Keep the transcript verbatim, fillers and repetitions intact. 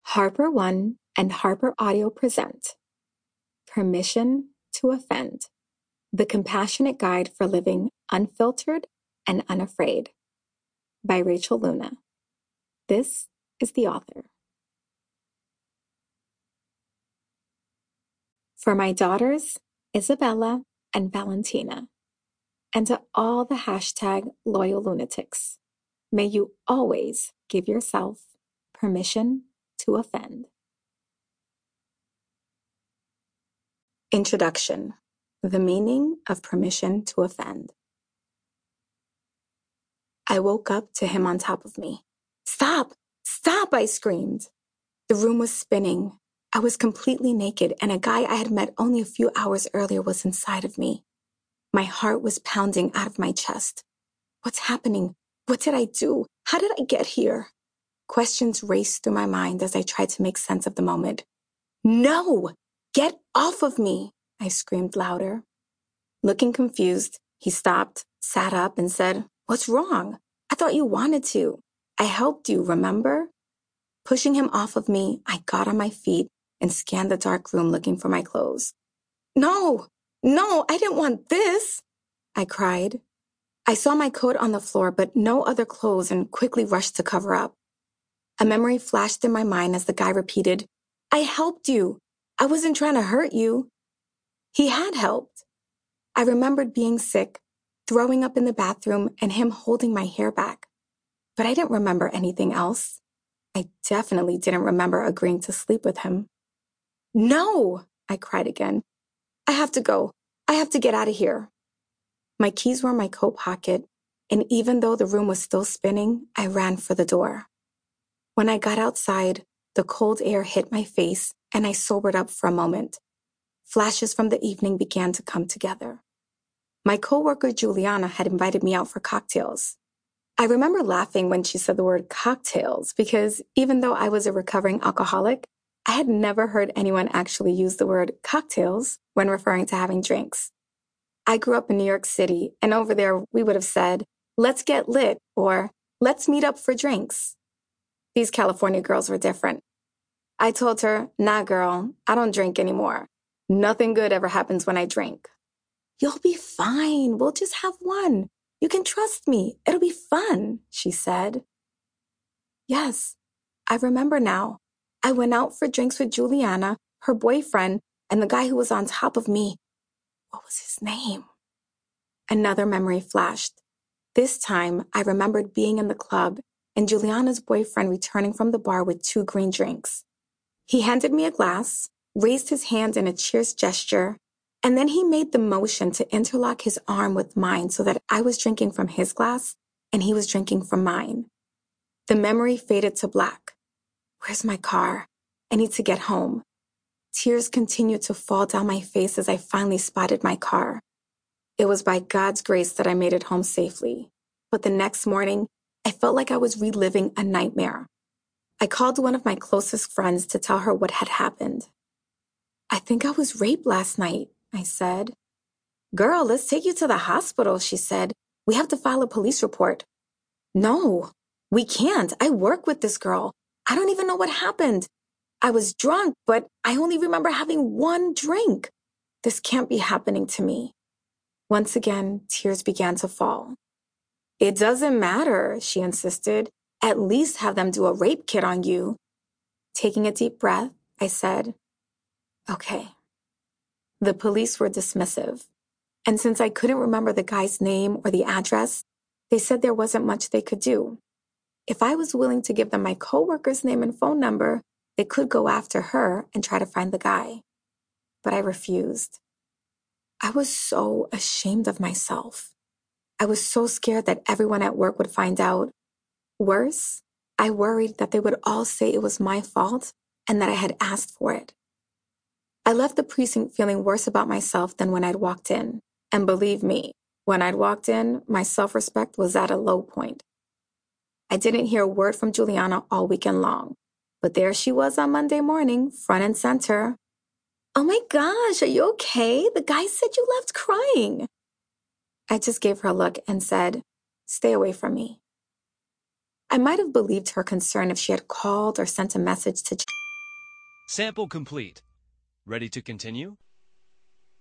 Harper One and Harper Audio present Permission to Offend, the Compassionate Guide for Living Unfiltered and Unafraid by Rachel Luna. This is the author. For my daughters, Isabella and Valentina, and to all the hashtag loyal lunatics, may you always give yourself permission to offend. Introduction. The meaning of permission to offend. I woke up to him on top of me. Stop! Stop! I screamed. The room was spinning. I was completely naked, and a guy I had met only a few hours earlier was inside of me. My heart was pounding out of my chest. What's happening? What did I do? How did I get here? Questions raced through my mind as I tried to make sense of the moment. No! Get off of me! I screamed louder. Looking confused, he stopped, sat up, and said, "What's wrong? I thought you wanted to. I helped you, remember?" Pushing him off of me, I got on my feet and scanned the dark room looking for my clothes. No! No, I didn't want this! I cried. I saw my coat on the floor, but no other clothes, and quickly rushed to cover up. A memory flashed in my mind as the guy repeated, "I helped you. I wasn't trying to hurt you." He had helped. I remembered being sick, throwing up in the bathroom, and him holding my hair back. But I didn't remember anything else. I definitely didn't remember agreeing to sleep with him. No, I cried again. I have to go. I have to get out of here. My keys were in my coat pocket, and even though the room was still spinning, I ran for the door. When I got outside, the cold air hit my face, and I sobered up for a moment. Flashes from the evening began to come together. My coworker Juliana had invited me out for cocktails. I remember laughing when she said the word cocktails because even though I was a recovering alcoholic, I had never heard anyone actually use the word cocktails when referring to having drinks. I grew up in New York City, and over there we would have said, "Let's get lit," or "Let's meet up for drinks." These California girls were different. I told her, "Nah, girl, I don't drink anymore. Nothing good ever happens when I drink." "You'll be fine. We'll just have one. You can trust me. It'll be fun," she said. Yes, I remember now. I went out for drinks with Juliana, her boyfriend, and the guy who was on top of me. What was his name? Another memory flashed. This time, I remembered being in the club and Juliana's boyfriend returning from the bar with two green drinks. He handed me a glass, raised his hand in a cheers gesture, and then he made the motion to interlock his arm with mine so that I was drinking from his glass and he was drinking from mine. The memory faded to black. Where's my car? I need to get home. Tears continued to fall down my face as I finally spotted my car. It was by God's grace that I made it home safely. But the next morning, I felt like I was reliving a nightmare. I called one of my closest friends to tell her what had happened. "I think I was raped last night," I said. "Girl, let's take you to the hospital," she said. "We have to file a police report." "No, we can't. I work with this girl. I don't even know what happened. I was drunk, but I only remember having one drink. This can't be happening to me." Once again, tears began to fall. "It doesn't matter," she insisted. "At least have them do a rape kit on you." Taking a deep breath, I said, "Okay." The police were dismissive. And since I couldn't remember the guy's name or the address, they said there wasn't much they could do. If I was willing to give them my coworker's name and phone number, they could go after her and try to find the guy. But I refused. I was so ashamed of myself. I was so scared that everyone at work would find out. Worse, I worried that they would all say it was my fault and that I had asked for it. I left the precinct feeling worse about myself than when I'd walked in. And believe me, when I'd walked in, my self-respect was at a low point. I didn't hear a word from Juliana all weekend long, but there she was on Monday morning, front and center. "Oh my gosh, are you okay? The guy said you left crying." I just gave her a look and said, "Stay away from me." I might have believed her concern if she had called or sent a message to... Sample complete. Ready to continue?